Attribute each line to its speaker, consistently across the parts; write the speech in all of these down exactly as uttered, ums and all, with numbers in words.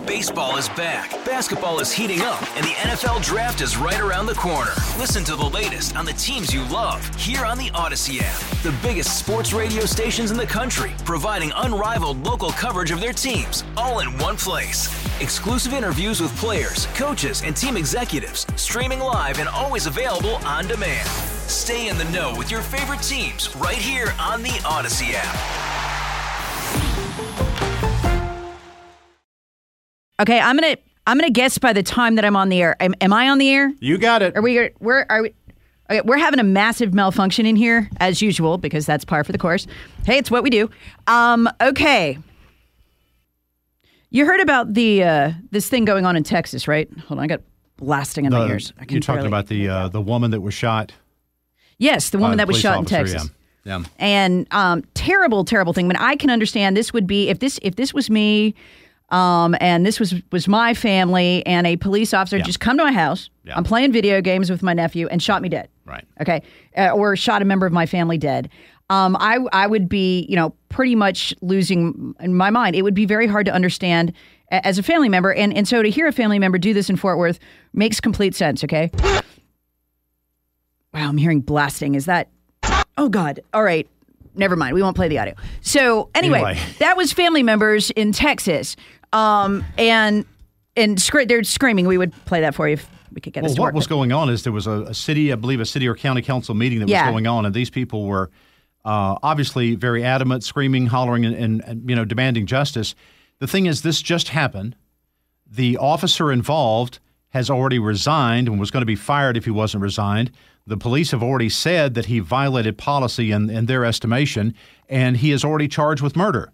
Speaker 1: Baseball is back, basketball is heating up, and the N F L Draft is right around the corner. Listen to the latest on the teams you love here on the Odyssey app. The biggest sports radio stations in the country, providing unrivaled local coverage of their teams, all in one place. Exclusive interviews with players, coaches, and team executives, streaming live and always available on demand. Stay in the know with your favorite teams right here on the Odyssey app.
Speaker 2: Okay, I'm gonna I'm gonna guess by the time that I'm on the air. Am, am I on the air?
Speaker 3: You got it.
Speaker 2: Are we? We're are we? Okay, we're having a massive malfunction in here as usual because that's par for the course. Hey, it's what we do. Um, okay. You heard about the uh, this thing going on in Texas, right? Hold on, I got blasting in
Speaker 3: the,
Speaker 2: my ears. I can
Speaker 3: you're talking
Speaker 2: barely,
Speaker 3: about the uh, the woman that was shot.
Speaker 2: Yes, the woman
Speaker 3: uh,
Speaker 2: that was shot
Speaker 3: officer,
Speaker 2: in Texas.
Speaker 3: Yeah. yeah.
Speaker 2: And um, terrible, terrible thing. But I can understand this would be if this if this was me. Um, and this was, was my family, and a police officer
Speaker 3: yeah.
Speaker 2: just come to my house.
Speaker 3: Yeah.
Speaker 2: I'm playing video games with my nephew and shot me dead.
Speaker 3: Right.
Speaker 2: Okay. Uh, or shot a member of my family dead. Um, I I would be, you know, pretty much losing in my mind. It would be very hard to understand a, as a family member. And, and so to hear a family member do this in Fort Worth makes complete sense. Okay. Wow. I'm hearing blasting. Is that? Oh, God. All right. Never mind. We won't play the audio. So anyway,
Speaker 3: anyway.
Speaker 2: that was family members in Texas. Um, and and sc- they're screaming. We would play that for you if we could get
Speaker 3: well,
Speaker 2: us to
Speaker 3: what
Speaker 2: work
Speaker 3: was
Speaker 2: with.
Speaker 3: going on is there was a, a city, I believe a city or county council meeting that
Speaker 2: yeah.
Speaker 3: was going on, and these people were uh, obviously very adamant, screaming, hollering, and, and, and you know demanding justice. The thing is, this just happened. The officer involved has already resigned and was going to be fired if he wasn't resigned. The police have already said that he violated policy in, in their estimation, and he is already charged with murder.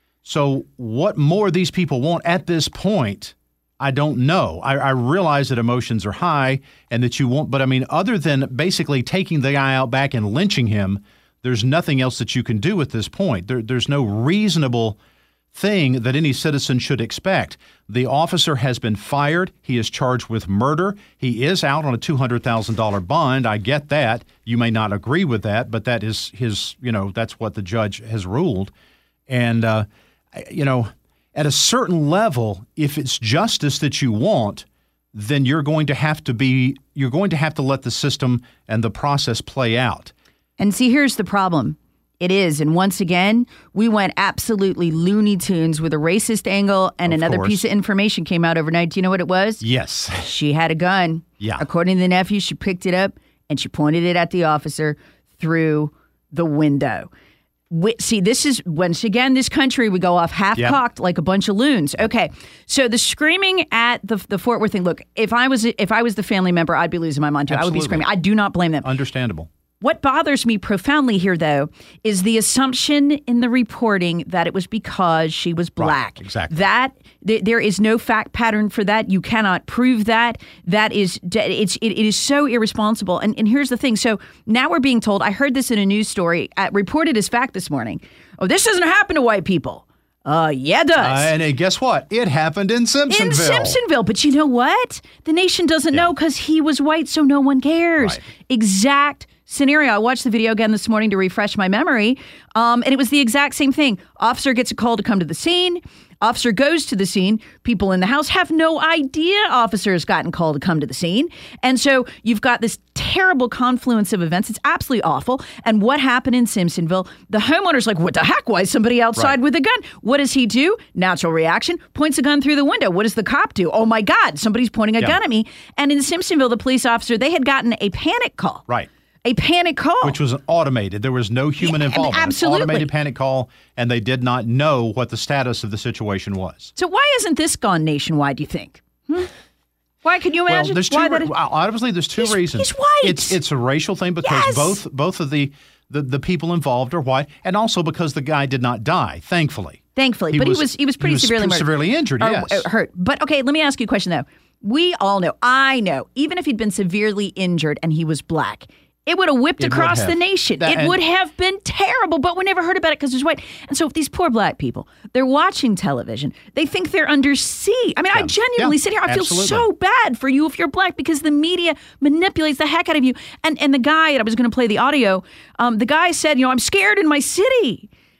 Speaker 3: So what more these people want at this point, I don't know. I, I realize that emotions are high and that you won't, but I mean, other than basically taking the guy out back and lynching him, there's nothing else that you can do at this point. There, there's no reasonable thing that any citizen should expect. The officer has been fired. He is charged with murder. He is out on a two hundred thousand dollars bond. I get that. You may not agree with that, but that is his, you know, that's what the judge has ruled. And, uh, you know, at a certain level, if it's justice that you want, then you're going to have to be, you're going to have to let the system and the process play out.
Speaker 2: And see, here's the problem. It is. And once again, we went absolutely Looney Tunes with a racist angle, and
Speaker 3: Of
Speaker 2: another
Speaker 3: course.
Speaker 2: piece of information came out overnight. Do you know what it was?
Speaker 3: Yes.
Speaker 2: She had a gun.
Speaker 3: Yeah.
Speaker 2: According to the nephew, she picked it up and she pointed it at the officer through the window. We, see, this is, once again, this country, we go off half-cocked
Speaker 3: Yep.
Speaker 2: like a bunch of loons. Okay, so the screaming at the the Fort Worth thing, look, if I was if I was the family member, I'd be losing my mind too. I would be
Speaker 3: Absolutely.
Speaker 2: screaming. I do not blame them.
Speaker 3: Understandable.
Speaker 2: What bothers me profoundly here, though, is the assumption in the reporting that it was because she was black.
Speaker 3: Right, exactly.
Speaker 2: That th- there is no fact pattern for that. You cannot prove that. That is, it's it, it is so irresponsible. And and here's the thing. So now we're being told. I heard this in a news story, uh, reported as fact this morning. Oh, this doesn't happen to white people. Uh, yeah, it does.
Speaker 3: Uh, and uh, guess what? It happened in Simpsonville.
Speaker 2: In Simpsonville. But you know what? The nation doesn't
Speaker 3: Yeah.
Speaker 2: know because he was white, so no one cares.
Speaker 3: Right.
Speaker 2: Exact scenario. I watched the video again this morning to refresh my memory, um, and it was the exact same thing. Officer gets a call to come to the scene. Officer goes to the scene. People in the house have no idea officer has gotten called to come to the scene. And so you've got this terrible confluence of events. It's absolutely awful. And what happened in Simpsonville? The homeowner's like, what the heck? Why is somebody outside
Speaker 3: Right.
Speaker 2: with a gun? What does he do? Natural reaction. Points a gun through the window. What does the cop do? Oh, my God, somebody's pointing a
Speaker 3: Yeah.
Speaker 2: gun at me. And in Simpsonville, the police officer, they had gotten a panic call.
Speaker 3: Right.
Speaker 2: A panic call.
Speaker 3: Which was automated. There was no human
Speaker 2: Yeah,
Speaker 3: involvement.
Speaker 2: absolutely.
Speaker 3: An automated panic call, and they did not know what the status of the situation was.
Speaker 2: So why isn't this gone nationwide, do you think? Hmm? Why can you
Speaker 3: Well,
Speaker 2: imagine?
Speaker 3: there's two.
Speaker 2: why
Speaker 3: Re-
Speaker 2: that it-
Speaker 3: obviously, there's two
Speaker 2: He's-
Speaker 3: reasons.
Speaker 2: he's white.
Speaker 3: It's it's a racial thing because
Speaker 2: Yes.
Speaker 3: both both of the, the the people involved are white, and also because the guy did not die, thankfully.
Speaker 2: Thankfully, but he was he was pretty
Speaker 3: he was
Speaker 2: severely murdered.
Speaker 3: severely injured.
Speaker 2: Or,
Speaker 3: Yes,
Speaker 2: uh, hurt. But okay, let me ask you a question though. We all know, I know, even if he'd been severely injured and he was black, it would have whipped
Speaker 3: It would
Speaker 2: across
Speaker 3: have.
Speaker 2: the nation.
Speaker 3: That-
Speaker 2: it
Speaker 3: and-
Speaker 2: would have been terrible, but we never heard about it because he's white. And so if these poor black people, they're watching television, they think they're under siege. I mean, I
Speaker 3: Yeah.
Speaker 2: genuinely
Speaker 3: Yeah,
Speaker 2: sit here, I feel
Speaker 3: absolutely.
Speaker 2: so bad for you if you're black because the media manipulates the heck out of you. And and the guy, and I was going to play the audio, um, the guy said, you know, I'm scared in my city.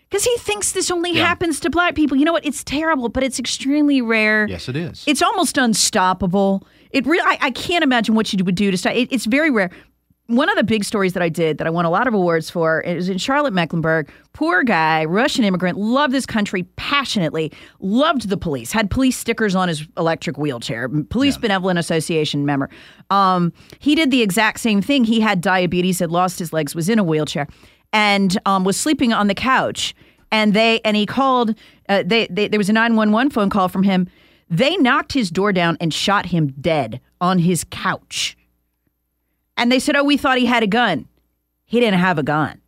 Speaker 2: Because he thinks this only
Speaker 3: Yeah.
Speaker 2: happens to black people. You know what? It's terrible, but it's extremely rare.
Speaker 3: Yes, it is.
Speaker 2: It's almost unstoppable. It really, I, I can't imagine what you would do to stop. It, it's very rare. One of the big stories that I did that I won a lot of awards for is in Charlotte, Mecklenburg. Poor guy, Russian immigrant, loved this country passionately, loved the police, had police stickers on his electric wheelchair, Police
Speaker 3: Yeah.
Speaker 2: Benevolent Association member. Um, he did the exact same thing. He had diabetes, had lost his legs, was in a wheelchair, and um, was sleeping on the couch. And they and he called. Uh, they, they there was a nine one one phone call from him. They knocked his door down and shot him dead on his couch. And they said, oh, we thought he had a gun. He didn't have a gun.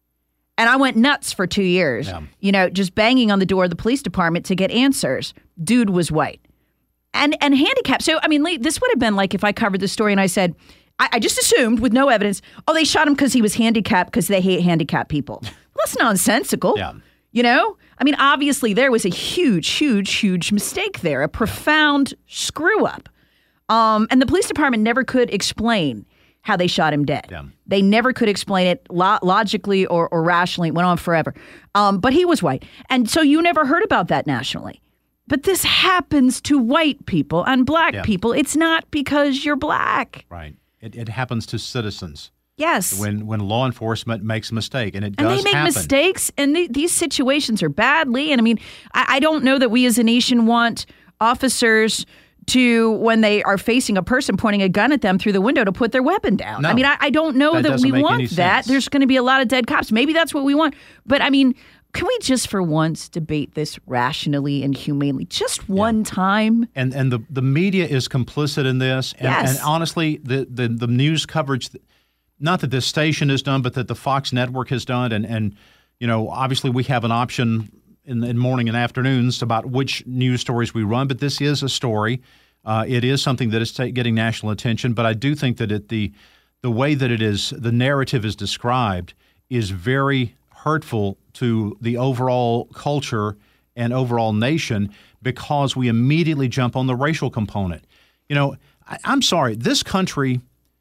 Speaker 2: And I went nuts for two years,
Speaker 3: Yeah.
Speaker 2: you know, just banging on the door of the police department to get answers. Dude was white and and handicapped. So, I mean, Lee, this would have been like if I covered the story and I said, I, I just assumed with no evidence, oh, they shot him because he was handicapped because they hate handicapped people. Well, that's nonsensical.
Speaker 3: Yeah.
Speaker 2: You know, I mean, obviously there was a huge, huge, huge mistake there, a profound screw up. Um, and the police department never could explain how they shot him dead.
Speaker 3: Yeah.
Speaker 2: They never could explain it lo- logically or, or rationally. It went on forever. Um, but he was white. And so you never heard about that nationally. But this happens to white people and black
Speaker 3: Yeah.
Speaker 2: people. It's not because you're black.
Speaker 3: Right. It, it happens to citizens
Speaker 2: Yes.
Speaker 3: when when law enforcement makes a mistake, and it
Speaker 2: And
Speaker 3: does
Speaker 2: they make
Speaker 3: happen.
Speaker 2: mistakes, and th- these situations are badly. And I mean, I, I don't know that we as a nation want officers to, when they are facing a person pointing a gun at them through the window, to put their weapon down.
Speaker 3: No.
Speaker 2: I mean, I, I don't know
Speaker 3: That
Speaker 2: that,
Speaker 3: doesn't
Speaker 2: we
Speaker 3: make
Speaker 2: want
Speaker 3: any
Speaker 2: that.
Speaker 3: sense.
Speaker 2: There's going to be a lot of dead cops. Maybe that's what we want. But I mean, can we just for once debate this rationally and humanely? Just one time?
Speaker 3: and and the, the media is complicit in this. And,
Speaker 2: Yes.
Speaker 3: and honestly, the, the, the news coverage, not that this station has done, but that the Fox network has done, and, and you know, obviously we have an option in, in morning and afternoons about which news stories we run, but this is a story. Uh, it is something that is ta- getting national attention, but I do think that it, the the way that it is, the narrative is described is very hurtful to the overall culture and overall nation, because we immediately jump on the racial component. You know, I, I'm sorry, this country,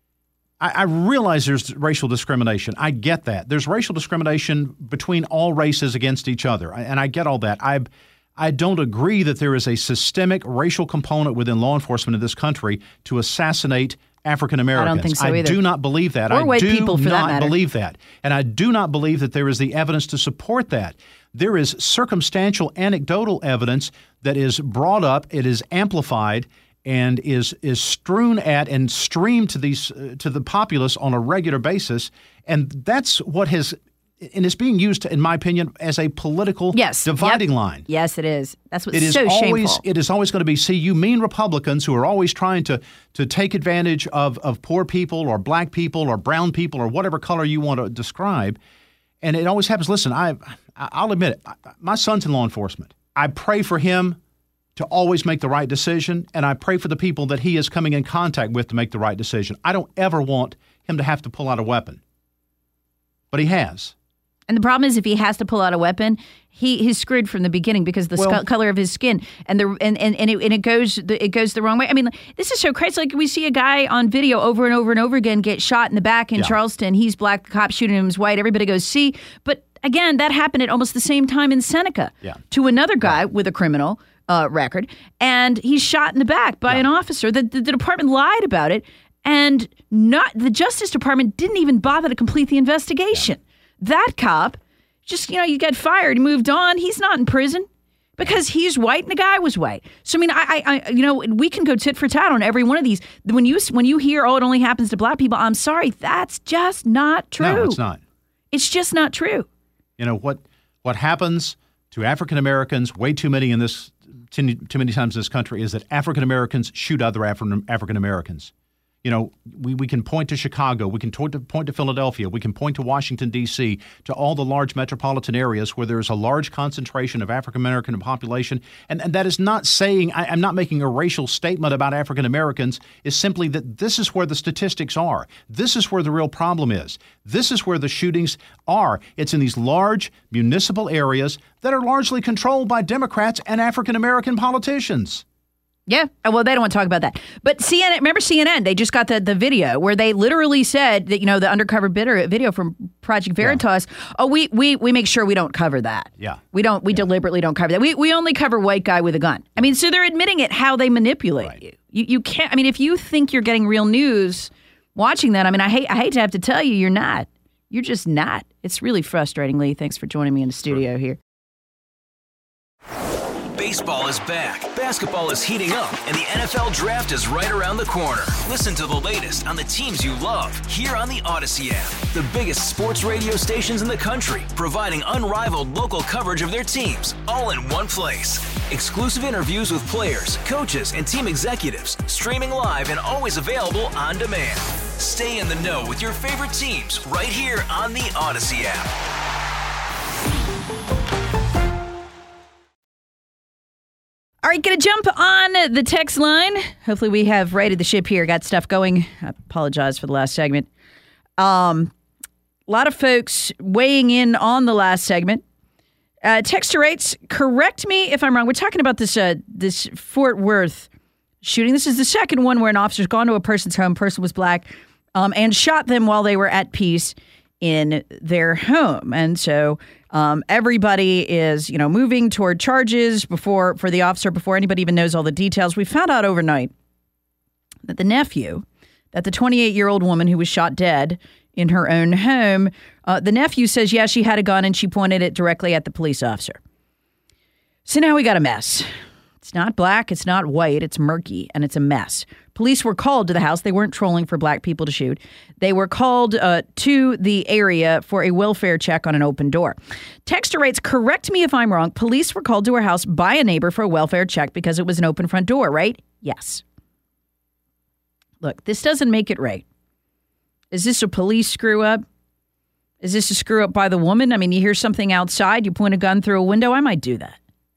Speaker 3: I, I realize there's racial discrimination. I get that. There's racial discrimination between all races against each other, and I get all that. I I don't agree that there is a systemic racial component within law enforcement in this country to assassinate African Americans.
Speaker 2: I don't think so
Speaker 3: I
Speaker 2: either.
Speaker 3: do not believe that.
Speaker 2: Or
Speaker 3: I
Speaker 2: white
Speaker 3: do
Speaker 2: people, for that
Speaker 3: not
Speaker 2: matter.
Speaker 3: believe that. And I do not believe that there is the evidence to support that. There is circumstantial, anecdotal evidence that is brought up, it is amplified, and is is strewn at and streamed to these uh, to the populace on a regular basis. And that's what has, and it's being used, in my opinion, as a political
Speaker 2: Yes.
Speaker 3: dividing
Speaker 2: Yep.
Speaker 3: line.
Speaker 2: Yes, it is. That's what's
Speaker 3: It is
Speaker 2: so
Speaker 3: always
Speaker 2: shameful.
Speaker 3: it is always going to be, see, you mean Republicans who are always trying to to take advantage of of poor people or black people or brown people or whatever color you want to describe. And it always happens. Listen, I I'll admit it. My son's in law enforcement. I pray for him to always make the right decision, and I pray for the people that he is coming in contact with to make the right decision. I don't ever want him to have to pull out a weapon. But he has.
Speaker 2: And the problem is, if he has to pull out a weapon, he he's screwed from the beginning because the
Speaker 3: Well-
Speaker 2: skull color of his skin and the and and, and, it, and it goes the, it goes the wrong way. I mean, this is so crazy. Like, we see a guy on video over and over and over again get shot in the back in
Speaker 3: Yeah.
Speaker 2: Charleston. He's black. The cop shooting him is white. Everybody goes, see, but again, that happened at almost the same time in Seneca
Speaker 3: Yeah.
Speaker 2: to another guy with a criminal uh, record, and he's shot in the back by
Speaker 3: Yeah.
Speaker 2: an officer. The, the the department lied about it, and not the Justice Department didn't even bother to complete the investigation. That cop. Just, you know, you get fired, you moved on. He's not in prison because he's white and the guy was white. So, I mean, I, I, I, you know, we can go tit for tat on every one of these. When you when you hear, oh, it only happens to black people, I'm sorry, that's just not true.
Speaker 3: No, it's not.
Speaker 2: It's just not true.
Speaker 3: You know, what what happens to African Americans, way too many in this, too too many times in this country, is that African Americans shoot other Afri- African Americans. You know, we, we can point to Chicago, we can point to, point to Philadelphia, we can point to Washington, D C, to all the large metropolitan areas where there's a large concentration of African American population. And, and that is not saying, I, I'm not making a racial statement about African Americans, it's simply that this is where the statistics are. This is where the real problem is. This is where the shootings are. It's in these large municipal areas that are largely controlled by Democrats and African American politicians.
Speaker 2: Yeah. Well, they don't want to talk about that. But C N N, remember C N N? They just got the, the video where they literally said that, you know, the undercover bidder video from Project Veritas. Yeah. Oh, we, we we make sure we don't cover that.
Speaker 3: Yeah.
Speaker 2: We don't. We
Speaker 3: yeah.
Speaker 2: deliberately don't cover that. We we only cover white guy with a gun. I mean, so they're admitting it how they manipulate
Speaker 3: right.
Speaker 2: you. You you can't. I mean, if you think you're getting real news watching that, I mean, I hate I hate to have to tell you, you're not. You're just not. It's really frustrating, Lee. Thanks for joining me in the studio sure. here.
Speaker 1: Baseball is back, basketball is heating up, and the N F L Draft is right around the corner. Listen to the latest on the teams you love here on the Odyssey app. The biggest sports radio stations in the country, providing unrivaled local coverage of their teams, all in one place. Exclusive interviews with players, coaches, and team executives, streaming live and always available on demand. Stay in the know with your favorite teams right here on the Odyssey app.
Speaker 2: All right, going to jump on the text line. Hopefully we have righted the ship here, got stuff going. I apologize for the last segment. Um, a lot of folks weighing in on the last segment. Uh, texter rates, correct me if I'm wrong. We're talking about this uh, this Fort Worth shooting. This is the second one where an officer's gone to a person's home, person was black, um, and shot them while they were at peace in their home. And so um, everybody is, you know, moving toward charges before for the officer before anybody even knows all the details. We found out overnight that the nephew, that the twenty-eight-year-old woman who was shot dead in her own home, uh, the nephew says, yeah, she had a gun and she pointed it directly at the police officer. So now we got a mess. It's not black, it's not white, it's murky, and it's a mess. Police were called to the house. They weren't trolling for black people to shoot. They were called uh, to the area for a welfare check on an open door. Texter writes, correct me if I'm wrong. Police were called to her house by a neighbor for a welfare check because it was an open front door, right? Yes. Look, this doesn't make it right. Is this a police screw up? Is this a screw up by the woman? I mean, you hear something outside, you point a gun through a window. I might do that.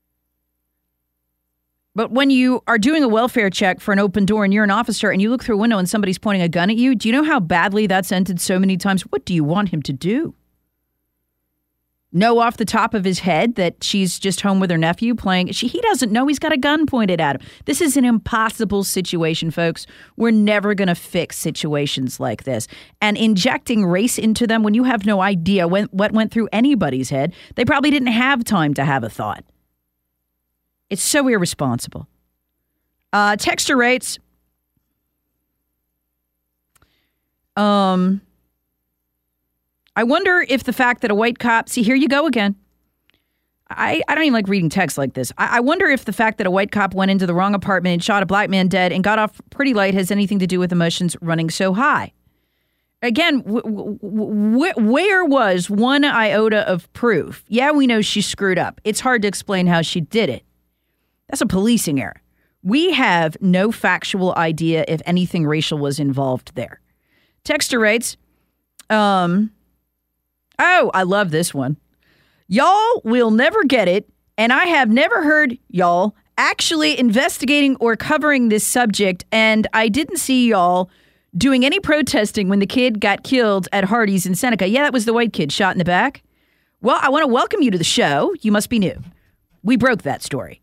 Speaker 2: But when you are doing a welfare check for an open door and you're an officer and you look through a window and somebody's pointing a gun at you, do you know how badly that's ended so many times? What do you want him to do? Know off the top of his head that she's just home with her nephew playing? She, he doesn't know he's got a gun pointed at him. This is an impossible situation, folks. We're never going to fix situations like this. And injecting race into them when you have no idea when, what went through anybody's head, they probably didn't have time to have a thought. It's so irresponsible. Uh, texter rates. Um, I wonder if the fact that a white cop, see, here you go again. I, I don't even like reading text like this. I, I wonder if the fact that a white cop went into the wrong apartment and shot a black man dead and got off pretty light has anything to do with emotions running so high. Again, w- w- w- where was one iota of proof? Yeah, we know she screwed up. It's hard to explain how she did it. That's a policing error. We have no factual idea if anything racial was involved there. Texter writes, um, oh, I love this one. Y'all will never get it, and I have never heard y'all actually investigating or covering this subject, and I didn't see y'all doing any protesting when the kid got killed at Hardee's in Seneca. Yeah, that was the white kid shot in the back. Well, I want to welcome you to the show. You must be new. We broke that story.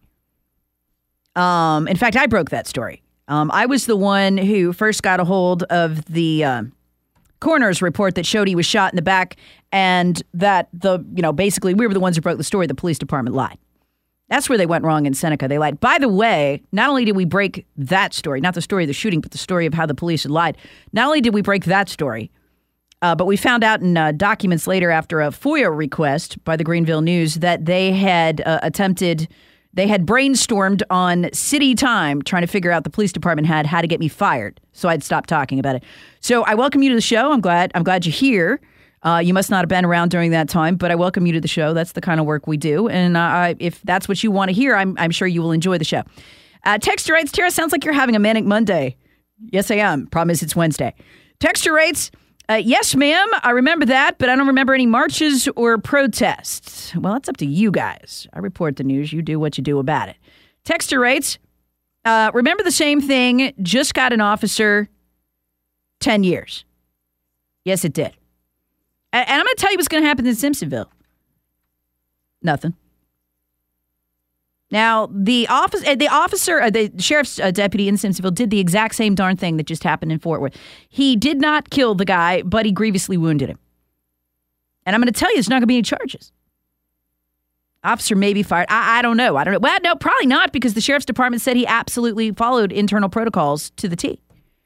Speaker 2: Um, in fact, I broke that story. Um, I was the one who first got a hold of the uh, coroner's report that showed he was shot in the back, and that the, you know, basically we were the ones who broke the story. The police department lied. That's where they went wrong in Seneca. They lied. By the way, not only did we break that story, not the story of the shooting, but the story of how the police had lied. Not only did we break that story, uh, but we found out in uh, documents later after a FOIA request by the Greenville News that they had uh, attempted... They had brainstormed on city time trying to figure out the police department had how to get me fired. So I'd stop talking about it. So I welcome you to the show. I'm glad I'm glad you're here. Uh, you must not have been around during that time, but I welcome you to the show. That's the kind of work we do. And uh, I, if that's what you want to hear, I'm, I'm sure you will enjoy the show. Uh, Texter writes, Tara, sounds like you're having a manic Monday. Yes, I am. Problem is it's Wednesday. Texter writes, Uh, yes, ma'am, I remember that, but I don't remember any marches or protests. Well, it's up to you guys. I report the news. You do what you do about it. Texter writes, uh, remember the same thing, just got an officer, ten years. Yes, it did. And, and I'm going to tell you what's going to happen in Simpsonville. Nothing. Now, the office, the officer, uh, the sheriff's uh, deputy in Simpsonville did the exact same darn thing that just happened in Fort Worth. He did not kill the guy, but he grievously wounded him. And I'm going to tell you, there's not going to be any charges. Officer may be fired. I, I don't know. I don't know. Well, no, probably not, because the sheriff's department said he absolutely followed internal protocols to the T.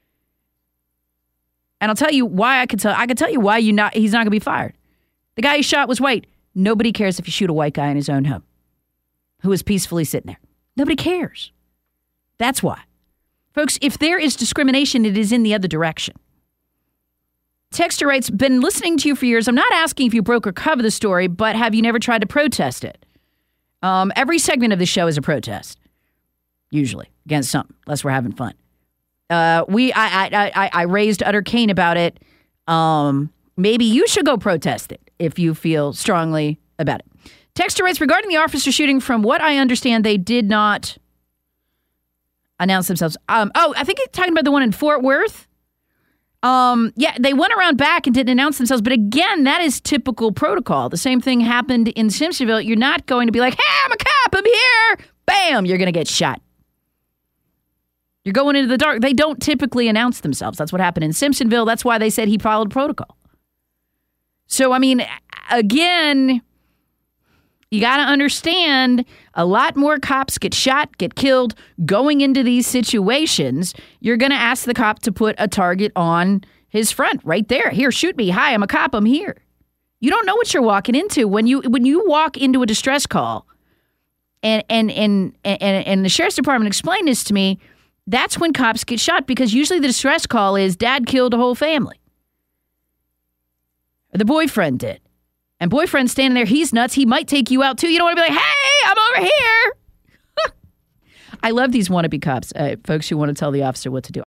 Speaker 2: And I'll tell you why I could tell. I could tell you why you not. He's not going to be fired. The guy he shot was white. Nobody cares if you shoot a white guy in his own home who is peacefully sitting there. Nobody cares. That's why. Folks, if there is discrimination, it is in the other direction. Texter writes, been listening to you for years. I'm not asking if you broke or covered the story, but have you never tried to protest it? Um, every segment of the show is a protest, usually, against something, unless we're having fun. Uh, we, I, I, I, I raised utter cane about it. Um, maybe you should go protest it if you feel strongly about it. Texter writes, regarding the officer shooting, from what I understand, they did not announce themselves. Um, oh, I think he's talking about the one in Fort Worth. Um, yeah, they went around back and didn't announce themselves. But again, that is typical protocol. The same thing happened in Simpsonville. You're not going to be like, hey, I'm a cop, I'm here. Bam, you're going to get shot. You're going into the dark. They don't typically announce themselves. That's what happened in Simpsonville. That's why they said he followed protocol. So, I mean, again, you got to understand, a lot more cops get shot, get killed going into these situations. You're going to ask the cop to put a target on his front right there. Here, shoot me. Hi, I'm a cop. I'm here. You don't know what you're walking into when you when you walk into a distress call. And and and and, and the sheriff's department explained this to me. That's when cops get shot, because usually the distress call is dad killed a whole family. Or the boyfriend did. And boyfriend's standing there, he's nuts, he might take you out too. You don't want to be like, hey, I'm over here. I love these wannabe cops, uh, folks who want to tell the officer what to do.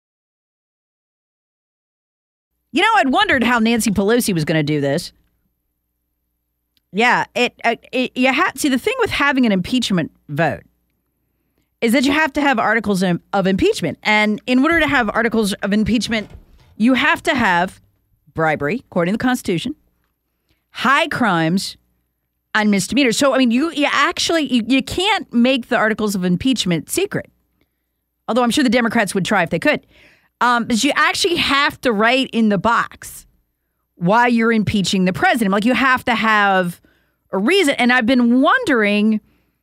Speaker 2: You know, I'd wondered how Nancy Pelosi was going to do this. Yeah, it, uh, it you have see the thing with having an impeachment vote is that you have to have articles of, of impeachment. And in order to have articles of impeachment, you have to have bribery, according to the Constitution, high crimes, and misdemeanors. So, I mean, you, you actually, you, you can't make the articles of impeachment secret. Although I'm sure the Democrats would try if they could. Um, but you actually have to write in the box why you're impeaching the president. Like, you have to have a reason. And I've been wondering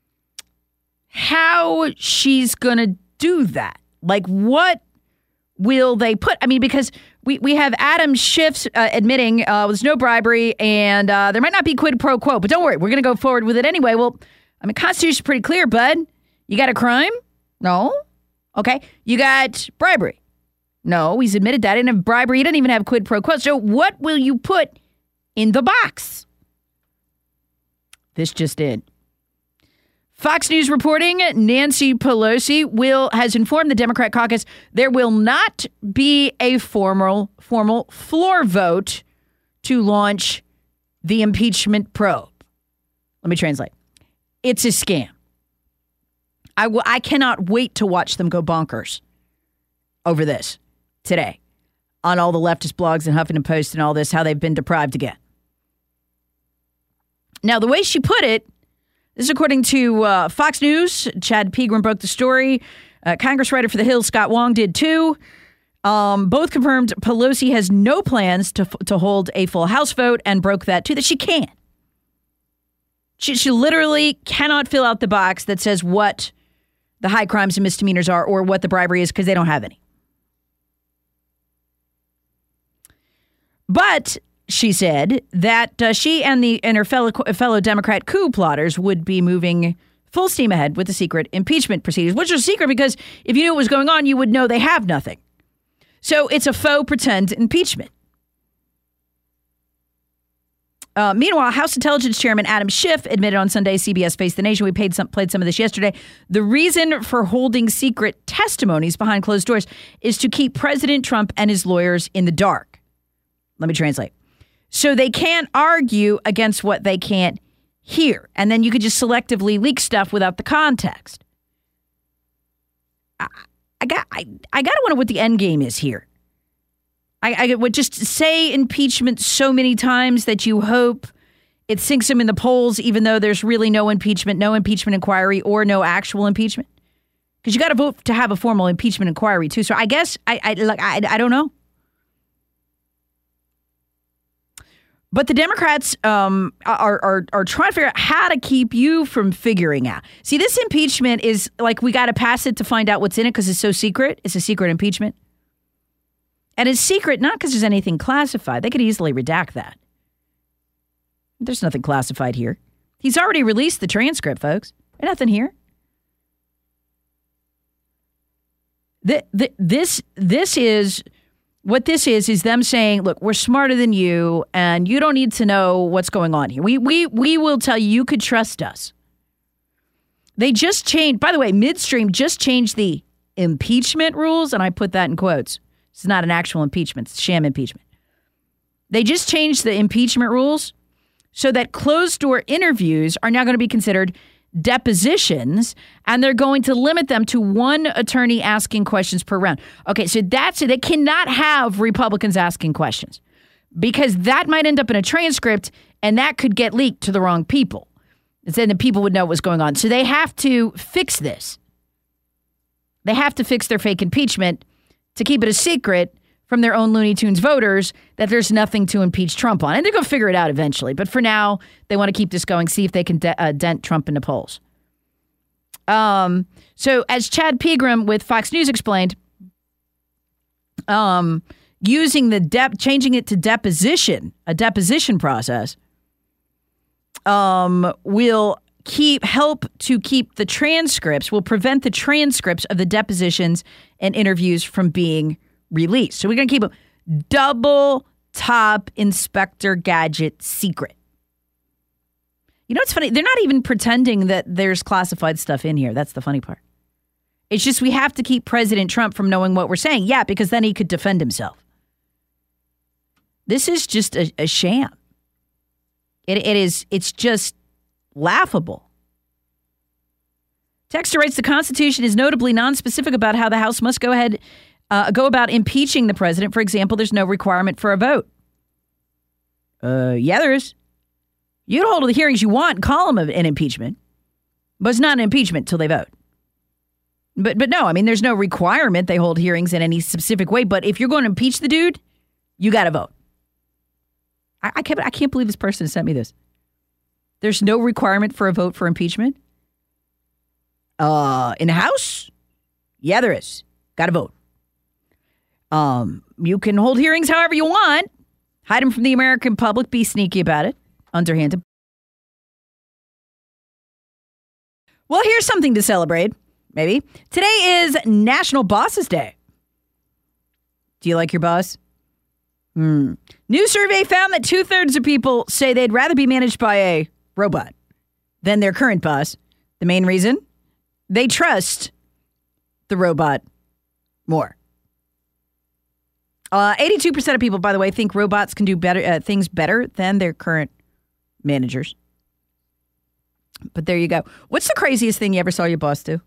Speaker 2: how she's going to do that. Like, what will they put? I mean, because we, we have Adam Schiff uh, admitting uh, there's no bribery and uh, there might not be quid pro quo, but don't worry, we're going to go forward with it anyway. Well, I mean, Constitution's pretty clear, bud. You got a crime? No. Okay. You got bribery? No, he's admitted that. He didn't have bribery. He didn't even have quid pro quo. So what will you put in the box? This just in. Fox News reporting, Nancy Pelosi will has informed the Democrat caucus there will not be a formal formal floor vote to launch the impeachment probe. Let me translate. It's a scam. I, w- I cannot wait to watch them go bonkers over this today on all the leftist blogs and Huffington Post and all this, how they've been deprived again. Now, the way she put it, this is according to uh, Fox News. Chad Pegram broke the story. Uh, Congress writer for The Hill, Scott Wong, did too. Um, both confirmed Pelosi has no plans to to hold a full House vote, and broke that too, that she can't. She, she literally cannot fill out the box that says what the high crimes and misdemeanors are or what the bribery is, because they don't have any. But she said that uh, she and the and her fellow fellow Democrat coup plotters would be moving full steam ahead with the secret impeachment proceedings, which are secret because if you knew what was going on, you would know they have nothing. So it's a faux pretend impeachment. Uh, meanwhile, House Intelligence Chairman Adam Schiff admitted on Sunday, C B S Face the Nation, we paid some, played some of this yesterday, the reason for holding secret testimonies behind closed doors is to keep President Trump and his lawyers in the dark. Let me translate. So they can't argue against what they can't hear. And then you could just selectively leak stuff without the context. I, I got I, I got to wonder what the end game is here. I, I would just say impeachment so many times that you hope It sinks him in the polls, even though there's really no impeachment, no impeachment inquiry, or no actual impeachment. Because you got to vote to have a formal impeachment inquiry, too. So I guess, I, I, like, I, I don't know. But the Democrats um, are, are are trying to figure out how to keep you from figuring out. See, this impeachment is like we got to pass it to find out what's in it because it's so secret. It's a secret impeachment. And it's secret not because there's anything classified. They could easily redact that. There's nothing classified here. He's already released the transcript, folks. There's nothing here. The, the, this this is... What this is, is them saying, look, we're smarter than you, and you don't need to know what's going on here. We we we will tell you, you could trust us. They just changed, by the way, midstream just changed the impeachment rules, and I put that in quotes. It's not an actual impeachment, it's sham impeachment. They just changed the impeachment rules so that closed-door interviews are now going to be considered depositions, and they're going to limit them to one attorney asking questions per round. Okay, so that's it. They cannot have Republicans asking questions because that might end up in a transcript and that could get leaked to the wrong people. And then the people would know what's going on. So they have to fix this. They have to fix their fake impeachment to keep it a secret from their own Looney Tunes voters that there's nothing to impeach Trump on. And they're going to figure it out eventually. But for now, they want to keep this going, see if they can de- uh, dent Trump in the polls. Um, so as Chad Pegram with Fox News explained, um, using the dep- changing it to deposition, a deposition process, um, will keep help to keep the transcripts, will prevent the transcripts of the depositions and interviews from being released. So we're going to keep a double top Inspector Gadget secret. You know what's funny? They're not even pretending that there's classified stuff in here. That's the funny part. It's just we have to keep President Trump from knowing what we're saying. Yeah, because then he could defend himself. This is just a, a sham. It, it is, it's just laughable. Texter writes, the Constitution is notably nonspecific about how the House must go ahead Uh, go about impeaching the president. For example, there's no requirement for a vote. Uh, yeah, there is. You can hold the hearings you want and call them an impeachment, but it's not an impeachment until they vote. But but no, I mean, there's no requirement they hold hearings in any specific way. But if you're going to impeach the dude, you got to vote. I, I can't. I can't believe this person sent me this. There's no requirement for a vote for impeachment. Uh, in the House, yeah, there is. Got to vote. Um, you can hold hearings however you want, hide them from the American public, be sneaky about it, underhanded. Well, here's something to celebrate, maybe. Today is National Bosses Day. Do you like your boss? Hmm. New survey found that two-thirds of people say they'd rather be managed by a robot than their current boss. The main reason? They trust the robot more. Uh, eighty-two percent of people, by the way, think robots can do better uh, things better than their current managers. But there you go. What's the craziest thing you ever saw your boss do?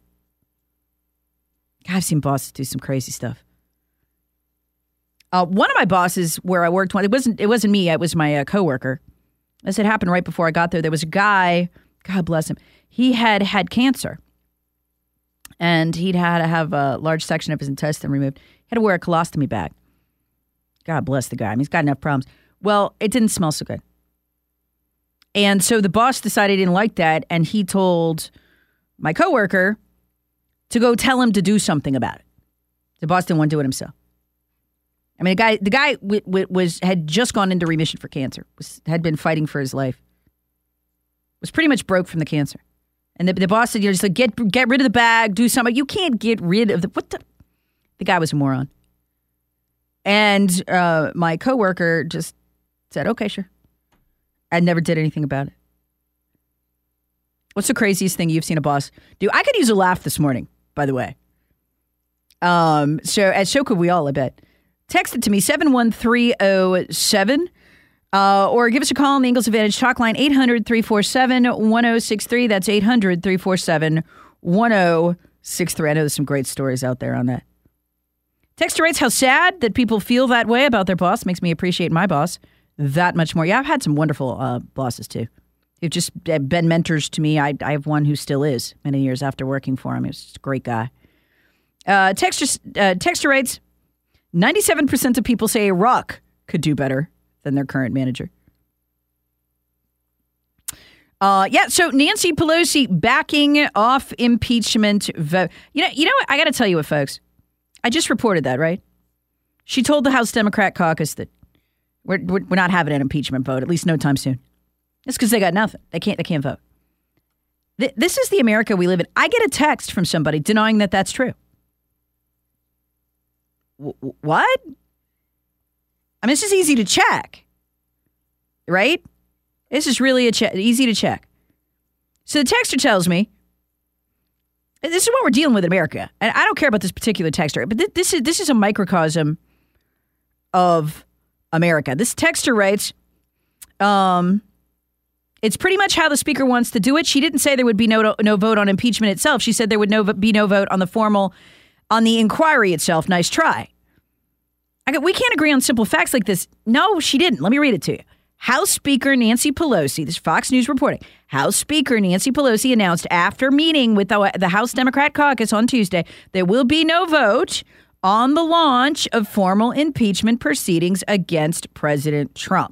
Speaker 2: I've seen bosses do some crazy stuff. Uh, one of my bosses where I worked, it wasn't it wasn't me, it was my uh, coworker. This had happened right before I got there. There was a guy, God bless him, he had had cancer. And he'd had to have a large section of his intestine removed. He had to wear a colostomy bag. God bless the guy. I mean, he's got enough problems. Well, it didn't smell so good. And so the boss decided he didn't like that, and he told my coworker to go tell him to do something about it. The boss didn't want to do it himself. I mean, the guy, the guy w- w- was had just gone into remission for cancer. Was had been fighting for his life. Was pretty much broke from the cancer. And the, the boss said, "You're just like get get rid of the bag, do something." You can't get rid of the what the. The guy was a moron. And uh, my coworker just said, "Okay, sure." I never did anything about it. What's the craziest thing you've seen a boss do? I could use a laugh this morning, by the way. Um, so as so could we all, I bet. Text it to me, seven one three oh seven, uh, or give us a call on the Ingles Advantage talk line, eight hundred, three four seven, one oh six three. That's eight hundred, three four seven, one oh six three. I know there's some great stories out there on that. Texter writes, how sad that people feel that way about their boss. Makes me appreciate my boss. that much more. Yeah, I've had some wonderful uh, bosses too. Who've just been mentors to me. I, I have one who still is many years after working for him. He was just a great guy. Uh, Texter, uh, Texter writes, ninety-seven percent of people say Iraq could do better than their current manager. Uh, yeah, so Nancy Pelosi backing off impeachment vote. You know, you know what? I got to tell you what, folks. I just reported that, right? She told the House Democrat caucus that we're, we're, we're not having an impeachment vote, at least no time soon. It's because they got nothing. They can't. They can't vote. Th- this is the America we live in. I get a text from somebody denying that that's true. W- what? I mean, this is easy to check, right? This is really a che- easy to check. So the texter tells me, this is what we're dealing with in America. And I don't care about this particular texter, but th- this is this is a microcosm of America. This texter writes, um, it's pretty much how the speaker wants to do it. She didn't say there would be no no vote on impeachment itself. She said there would no be no vote on the formal, on the inquiry itself. Nice try. I go, we can't agree on simple facts like this. No, she didn't. Let me read it to you. House Speaker Nancy Pelosi, this is Fox News reporting, House Speaker Nancy Pelosi announced after meeting with the, the House Democrat caucus on Tuesday, there will be no vote on the launch of formal impeachment proceedings against President Trump.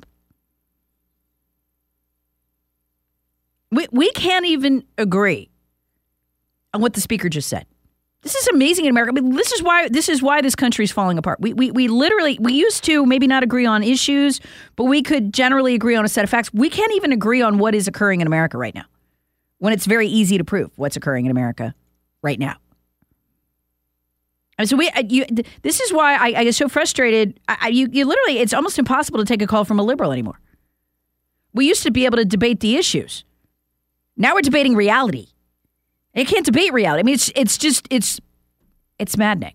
Speaker 2: We we can't even agree on what the speaker just said. This is amazing in America. I mean, this is why this is why this country is falling apart. We we we literally we used to maybe not agree on issues, but we could generally agree on a set of facts. We can't even agree on what is occurring in America right now, when it's very easy to prove what's occurring in America right now. And so we you, this is why I, I get so frustrated. I, I, you you literally it's almost impossible to take a call from a liberal anymore. We used to be able to debate the issues. Now we're debating reality. You can't debate reality. I mean, it's it's just, it's it's maddening.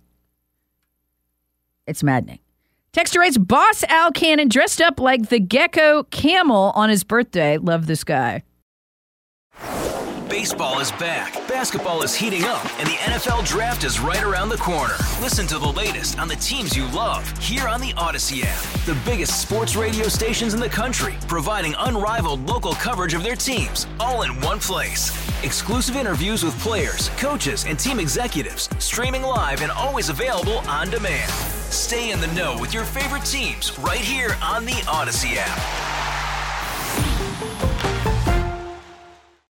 Speaker 2: It's maddening. Texter writes, Boss Al Cannon dressed up like the gecko camel on his birthday. Love this guy.
Speaker 1: Baseball is back, basketball is heating up, and the N F L Draft is right around the corner. Listen to the latest on the teams you love here on the Odyssey app. The biggest sports radio stations in the country, providing unrivaled local coverage of their teams, all in one place. Exclusive interviews with players, coaches, and team executives, streaming live and always available on demand. Stay in the know with your favorite teams right here on the Odyssey app.